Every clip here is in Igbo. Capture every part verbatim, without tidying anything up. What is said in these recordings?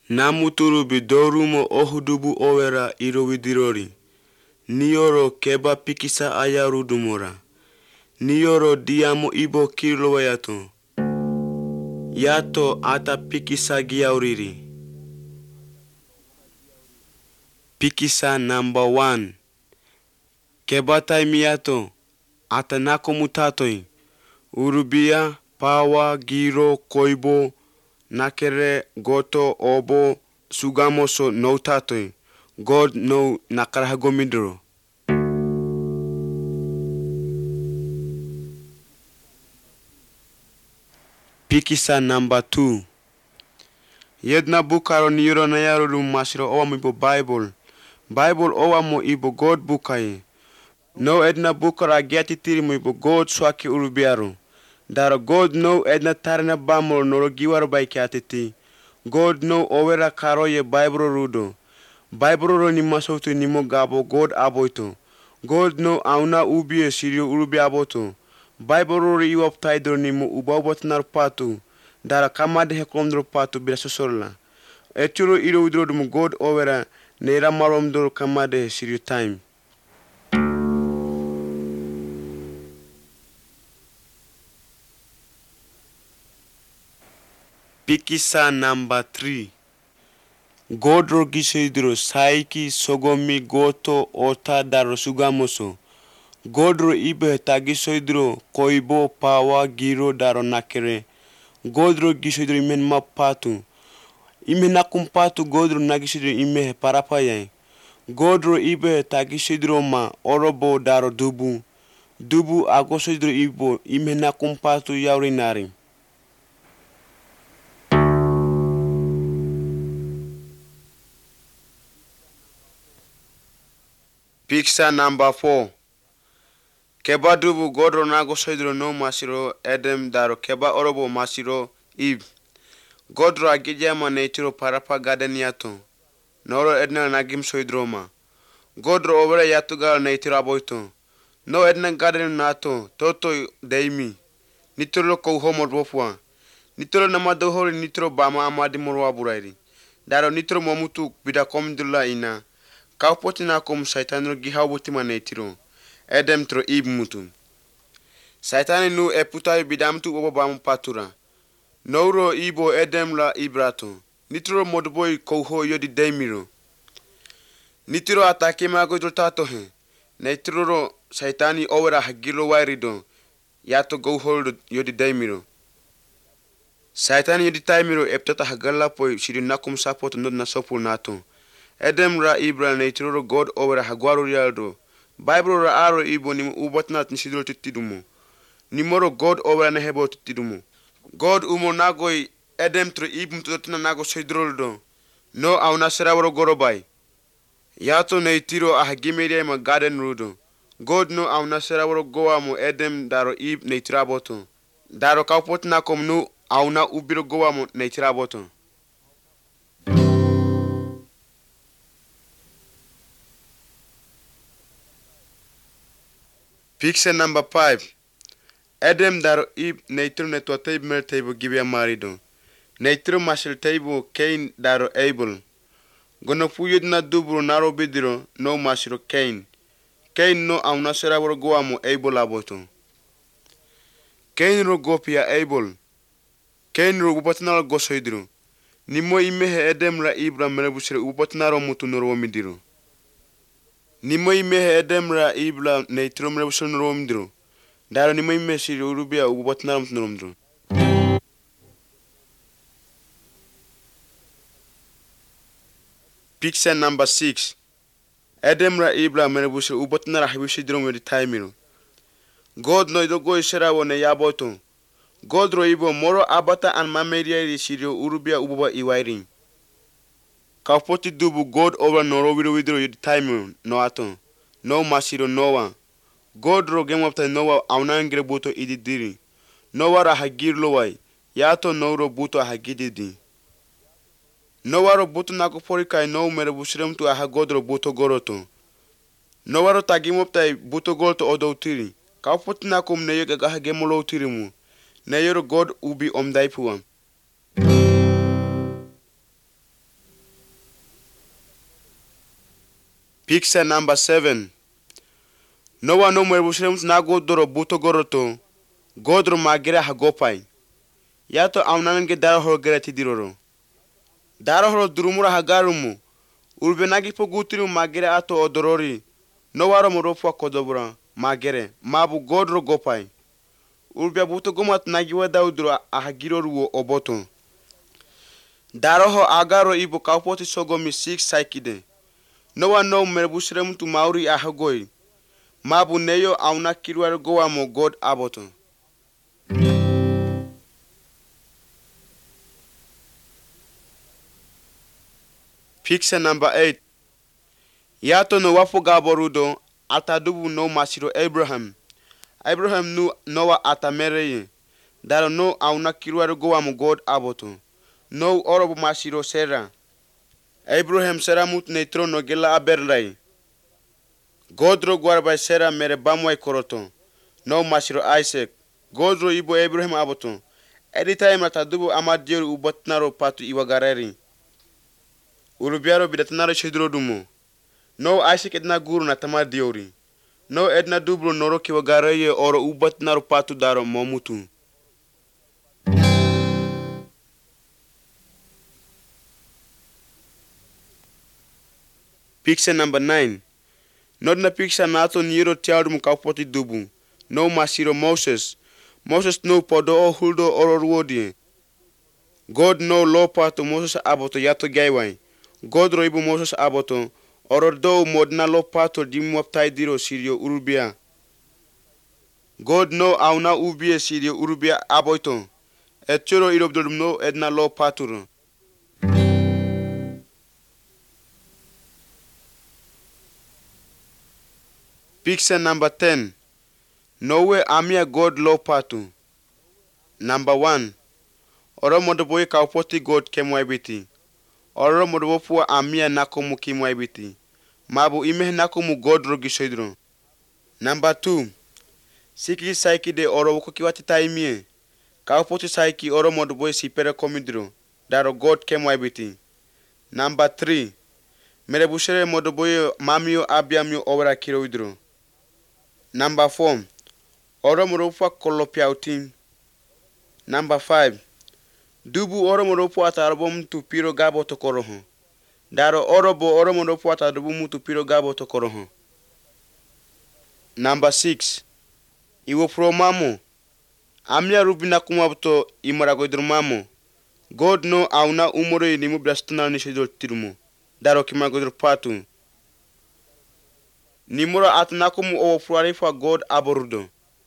Namuturu bidorumo ohudubu owera irowidirori. Nioro keba pikisa ayarudumora. Nioro diamo ibo kirlowa yato. Yato ata pikisa giauriri. Pikisa number one. Kebatai miyato. Ata nako mutatoi. Urubia, pawa, giro, koibo, nakere, goto, obo, sugamoso no tatoi. God no nakarahagomidro. Pikisa number two. Jedna bukaro niro na yaru masiro owa mo ibo Bible. Bible owa mo ibo God bukai. No edna bukaro agiati tiri mo ibo God swaki urubiaro. Daro God no edna tarina bamoro noro giwaro baiki atiti. God no owera karo ye Bible rudo. Bible ro ni masotu ni mo gabo God aboito. God no auna ubie sirio urubi aboto. Bible ro iwap taidro ni mo ubabot nar patu. Dara kamade hekomdro patu bila sosorla. Eturo iro udro dum God owera neira marom dor kamade sirio time. Pikisa number three. God ro gisoidro saiki sogomi goto ota daro sugamoso. God ro ibe tagisoidro koibo pawa giro daro nakere. God ro gisoidro imen mapatu. Ime nakumpatu God ro nagisoidro ime parapayai. God ro ibe tagisoidro ma orobo daro dubu. Dubu agosoidro ibo ime nakumpatu yaurinari. Pikisa number four. Keba dubu godro nago soidro no masiro Edem daro keba orobo masiro Eve. Godro agijama neitiro parapa garden yato. Noro edna nagim soidroma. Godro overe yatugal neitiro aboito. No edna garden nato toto deimi. Nitro ko homo bofwa. Nitro namado hori nitro bama amadi morwa burairi. Daro nitro momutu bida komdula ina. Kaupoti na kom saitanro gihabuti manetiro. Edem tro ib mutu. Saitani nu eputai bidamtu obo bam patura. Nouro ibo edem la ibrato. Nitro modboy kouho yodi demiro. Nitro atake mago tato he. Nitro saitani owera hagiro wairido. Yato go hold yodi demiro. Saitani yodi taimiro eptata hagala poi shiri nakum support nod na sopul nato. Edem ra ibra neitro God over hagwaru rialdo. Bible ra aro ibo ni ubotnat nisidro titidumo. Nimoro God over na hebo titidumo. God umo nagoi Edem tro ibum totina nago soidroldo. No auna serawro gorobai. Yato neitiro ahagimere ma garden rudo. God no auna serawro goa mo Edem daro ib neitraboto. Daro kaupotna kom no auna ubiro goa mo neitraboto. Picture number five. Edem daro ib neitro netwa taib mer taibo gibia marido. Neitro mashil taibo Cain daro Abel. Gono fuyud na dubro naro bidiro no mashiro Cain. Cain no auna serawro goa mo Abel aboto. Cain ro gopia Abel. Cain ro ubotnal gosoidro. Nimo imehe Edem ra ibra merebusire ubotnaro mutu noro midiro. Nimo ime Edem ra ibla neitro mrebuson romdro. Daro nimo ime siri urubia ubotnaram tnomdro. Picture number six. Edem ra ibla merebusire ubotnara habisidro wedi taimiro. God no idogo iserawo ne yaboto. God ro ibo moro abata an mameria siri urubia ububa iwairing. Kaupoti dubu God over noro wido wido yudi time no ato. No masiro Noah. God ro game up Noah aunangre buto ididiri. Noah ra hagir lowai. Yato no ro buto hagididi. Noah ro buto nako porikai no mere busirem tu aha God ro buto goroto. Noah ro tagim up tai buto goroto odo tiri. Kaupoti nako mneye gaga gemolo tirimu. Neyero God ubi omdaipuam. Picture number seven. Noa no mere bushrem na godoro buto goroto. Godro magere hagopai. Yato aunange daro horo gerati diroro. Daro horo durumura hagarumu. Urbenagi pogutiru magere ato odorori. Noaro morofwa kodobura magere. Mabu godro gopai. Urbia buto gomat nagiwa daudro ahagiroru oboto. Daroho agaro ibo kaupoti sogomi six saikide. Noa no mere bushrem tu mauri ahagoi. Mabu neyo auna kirwar goa mo god aboto. Picture number eight. Yato no wafu gaborudo atadubu no masiro Abraham. Abraham nu Noah atamereye. Daro no auna kirwar goa mo god aboto. No orobo masiro Sarah. Abraham Sarah mut neitro no gela aberlai. Godro guarbai Sarah mere bamwai koroto. No masiro Isaac. Godro ibo Abraham aboto. Anytime atadubu amadiyo ubotnaro patu iwagareri. Urubiaro bidatnaro shidro dumo. No Isaac edna guru na tamadiori. No edna dubro noro kiwagareye oro ubotnaro patu daro momutu. Picture number nine. Nodna picture nato niro tiarum kaupoti dubu. No masiro Moses. Moses no podo o huldo oro ruodie. God no lo pato Moses aboto yato gaiwai. God ro ibu Moses aboto. Oro do modna lo pato dimwaptai diro sirio urubia. God no auna ubie sirio urubia aboito. Etchoro irobdodum no edna lo paturo. Picture number ten. Nowe amia God lo patu. Number one. Oro modoboy kaupoti God kemwaibiti. Oro modobopu amia nakomu kimwaibiti. Mabu ime nakomu God rogisoidro. Number two. Siki saiki de oro woko kiwati taimie. Kaupoti saiki oro modoboy sipere komidro. Daro God kemwaibiti. Number three. Merebushere modoboy mamio abiamio owera kiroidro. Number four. Oro moropa kolopiautim. Number five. Dubu oro moropo atarabom tu piro gabo tokoroho. Daro oro bo oro moropo atarabumu tu piro gabo tokoroho. Number six. Iwo pro mamo. Amia rubina kumabto imaragoidro mamo. God no auna umoro inimu brastuna nishidro tirumo. Daro kimagodro patu. Nimuro atnakumu o fruarifa God aborudo.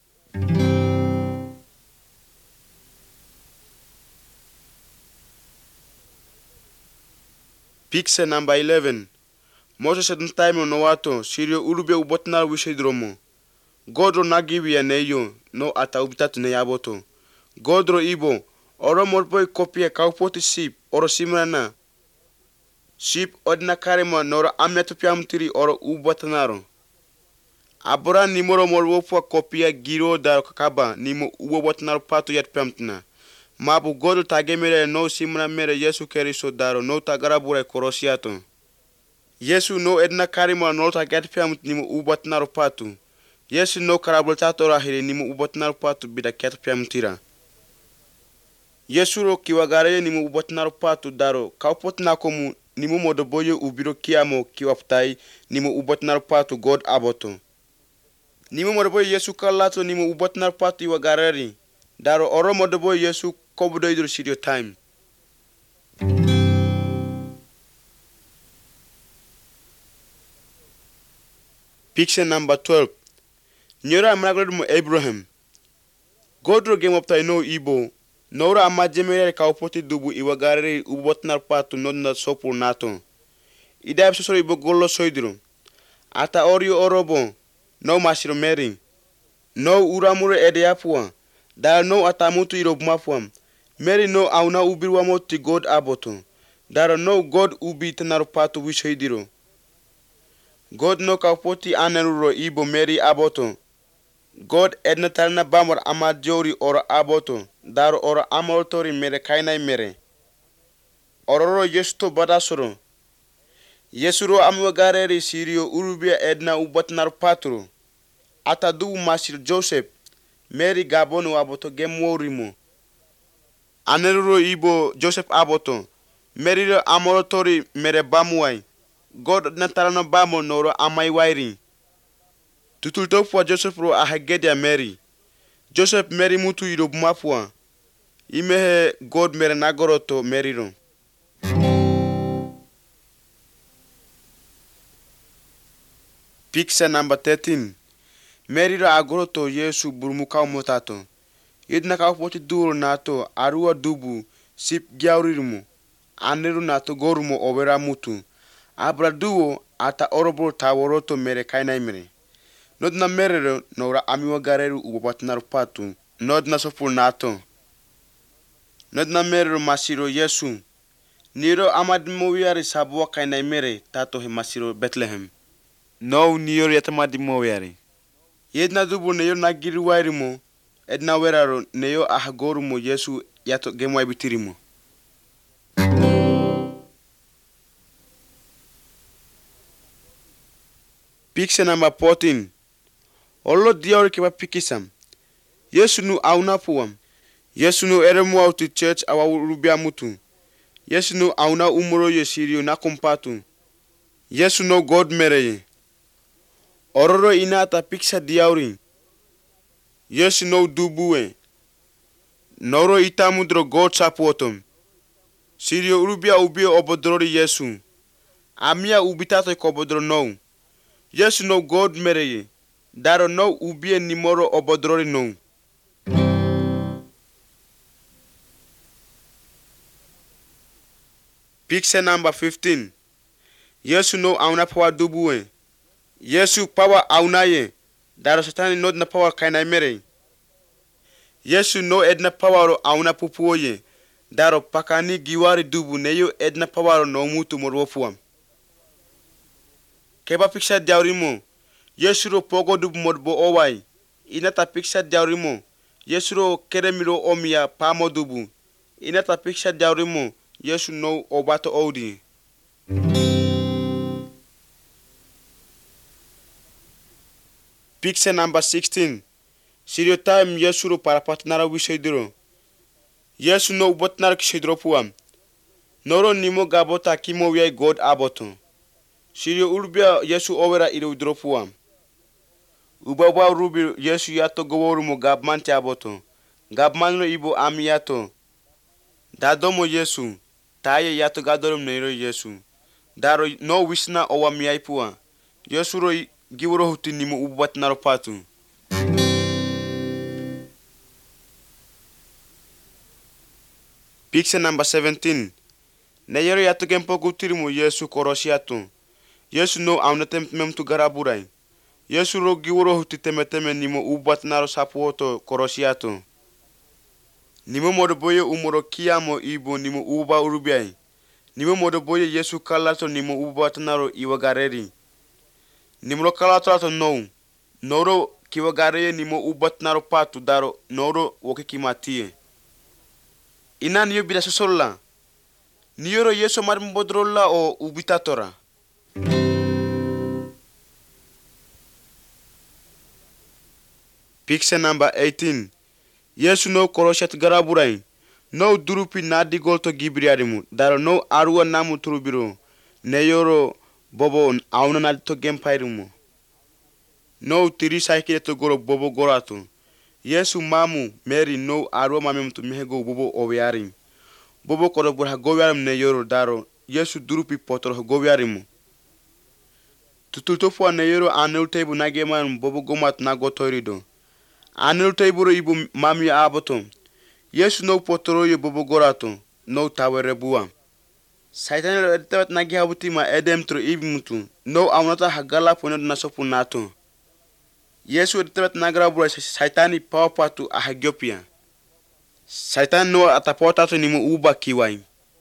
Picture number eleven. Moses edun time no wato sirio urube ubotna wishidromo. Godro nagiwi ya neyo no ata ubitatu ne yaboto. Godro ibo oro morboy kopie kaupoti sip oro simrana. Sip odna karema noro amnetu piamtiri oro ubotnaro. Abora nimoro morwopo kopia giro dar kakaba nimo ubotnaro patu yat piamtina. Mabu godo tagemere no simra mere Yesu keriso daro no tagarabura korosiato. Yesu no edna karima no tagat piam nimo ubotnaro patu. Yesu no karabultato rahire nimo ubotnaro patu bida ket piam tira. Yesu ro kiwagare nimo ubotnaro patu daro kaupotna komu nimo modoboyo ubiro kiamo kiwaptai nimo ubotnaro patu God aboto. Nimo modoboyo Yesu kalato nimo ubotnaro patu iwagareri. Daro oro modoboyo Yesu kobudo idro sirio time. Picture number twelve. Nyora amragodo Abraham. Godro game up no ibo. Nora amajemere kaupoti dubu iwagareri ubotnar patu nonna sopu nato. Ida so ibo gollo soidro. Ata orio orobo. No masiro meri. No uramure edeapua. Da no atamutu irobmafuam. Mary no auna ubirwa moti God aboto. Daro no God ubi tenaru patu wishoidiro. God no kaupoti aneruro ibo Mary aboto. God edna tarna bamor amadjori oro aboto. Daro oro amortori mere kainai mere. Ororo yesto badasoro. Yesu ro amiwa gareri sirio urubia edna ubatnar patro. Ata dubu masir Joseph. Mary gabono aboto gemworimo. Aneruro ibo Joseph aboto. Mary ro amorotori mere bamuai. God natarano bamo noro amai wairi. Tutul topwa Joseph ro ahagedia Mary. Joseph Mary mutu iro bumafua. Imehe God mere nagoroto Mary ro. Picture number thirteen. Mary ro agoroto Yesu burmukau motato. Idna ka poti duro nato arua dubu sip giaurirumu. Aneru nato gorumo overa mutu. Abra duo ata orobo taworoto mere kainai mere. Nodna merero nora amiwa gareru ubobatnar patu. Nodna sopur nato. Nodna merero masiro Yesu. Niro amad mowiari sabwa kainai mere tato he masiro Bethlehem. No niyor yatamadi mowiari. Yedna dubu neyo nagiri wairimo. Edna weraro neyo ahagorumo Yesu yato gemwai bitirimo. Picture number fourteen. Olo diori keba pikisam. Yesu nu auna puam. Yesu nu eremu out to church awa rubia mutu. Yesu nu auna umuro yesirio na kompatu. Yesu no God mereye. Ororo inata picture diauri. Yesu no dubuwe. Noro itamudro God sapuotom. Sirio urubia ubio obodrori Yesu. Amia ubitato kobodro no. Yesu no God mereye. Daro no ubie nimoro obodrori no. Picture number fifteen. Yesu no auna power dubuwe. Yesu power aunaye. Daro satani no na power kainai mere. Yesu no edna power auna pupuoye. Daro pakani giwari dubu neyo edna power no mutu morwofuam. Keba picture diaurimo. Yesu ro pogo dubu modbo owai. Inata picture diaurimo. Yesu ro keremiro omia pamo dubu. Inata picture diaurimo. Yesu no obato odi. Picture number sixteen. Sirio time Yesu ro parapatnara wishaidro. Yesu no ubotnar kishidro puam. Noro nimo gabota kimo wiai God aboto. Sirio urbia Yesu overa iro udropuam. Ubawa rubi Yesu yato goworumo gabmante aboto. Gabmanro ibo ami yato. Dadomo Yesu. Taye yato gadorum neiro Yesu. Daro no wisna owa miaipua. Yesu ro giworo huti nimo ubat naropatu. Picture number seventeen. Neyero yato gempo gutirimu Yesu korosiato. Yesu no aunatem memtu garaburai. Yesu ro giworo huti temeteme nimo ubat naro sapuoto korosiato. Nimo modoboye umoro kiamo ibo nimo uba urubiai. Nimo modoboye Yesu kalato nimo ubat naro iwagareri. Nimo kalato ato no. Noro kiwagareye nimo ubat naro patu daro noro wokikimatie. Ina niyo bida sosola. Niyoro Yesu marimbodrola o ubitatora. Picture number eighteen. Yesu no koroshat garaburai. No durupi nadi golto gibriarimu. Daro no arua namu turubiro. Neyoro bobo auna nadi to gempairimu. No tiri saikile to goro bobo gorato. Yesu mamu Mary no arua mamem to mehego bobo owearim. Bobo korobur ha gowiarim neyoro daro. Yesu durupi potoro ha gowiarimu. Tutultofua neyoro anel tebu nageman bobo gomat nagotorido. Anel teburo ibu mami aboto. Yesu no potoro ye bobo gorato. No tawere bua. Saitan etebat nagi habutima edem tro ibi mutu. No aunata hagala pono na sopu nato. Yesu etebat nagra bura saitani pawpatu ahagiopia. Saitan no atapotato nimu uba kiwai.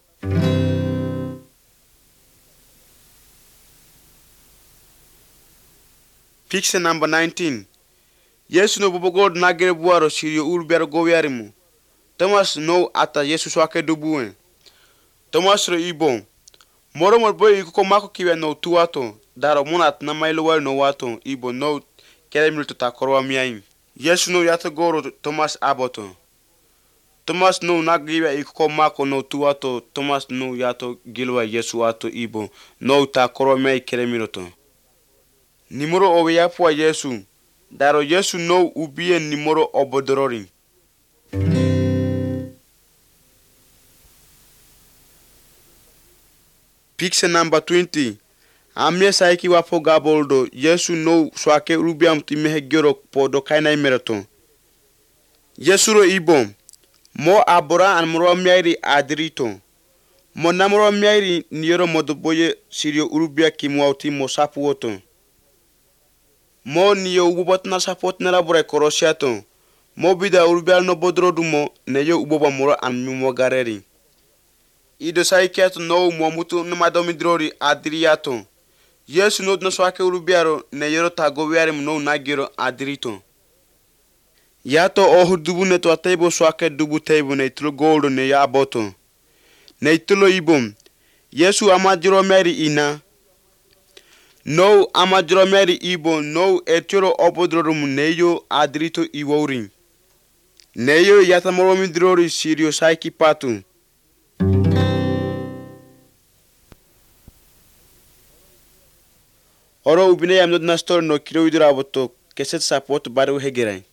Picture number nineteen. Yesu no bobo god nagere buaro sirio urbero gowiarimu. Thomas no ata Yesu swake dubuwe. Thomas ro ibo. moro mor boy ko mako kiwe no tuato daro munat na mailo wal no wato ibo no keremil to takorwa miaim Yesu no yato goro Thomas aboto Thomas no nagiwe ko mako no tuato Thomas no yato gilwa Yesu ato ibo no takorwa miai keremiloto nimoro owe yapwa Yesu daro Yesu no ubie nimoro obodorori Picture number twenty. Amye saiki wapo gaboldo Yesu no swake rubiam timehe gyoro podo kaina imerato. Yesu ro ibom. Mo abora an moro miairi adrito. Mo namoro miairi niyoro modoboye sirio urubia kimwauti mo sapu woto. Mo niyo ubobot na sapot nera bore korosiato. Mo bida urubia no bodrodu mo neyo uboba moro an mimo gareri. Ido saikiato no momutu numadomidrori adriato. Yesu no no swake urubiaro ne yoro tagowiare no nagiro adrito. Yato ohu dubu ne to table swake dubu table ne tulo goldo ne ya boto. Ne tulo ibom. Yesu amajiro meri ina. No amajiro meri ibo no etiro obodrorum neyo adrito iwori. Neyo yatamoromidrori sirio saiki patu. Oro ubine yam not na store no kilo idura boto keset support baru hegerai.